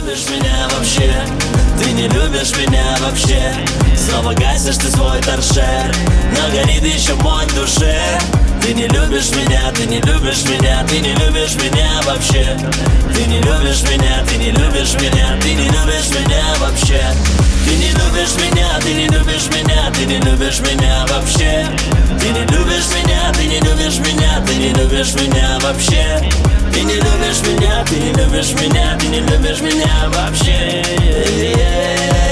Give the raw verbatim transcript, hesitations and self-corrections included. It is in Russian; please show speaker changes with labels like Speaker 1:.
Speaker 1: любишь меня вообще, ты не любишь меня вообще. Снова гасишь ты свой торшер, но горит еще мой в душе. Ты не любишь меня, ты не любишь меня, ты не любишь меня вообще. Ты не любишь меня, ты не любишь меня, ты не любишь меня вообще. Ты не любишь меня, ты не любишь меня, ты не любишь меня вообще. Ты не любишь меня, ты не любишь меня, ты не любишь меня вообще. Ты не любишь меня, ты не любишь меня, ты не любишь меня вообще.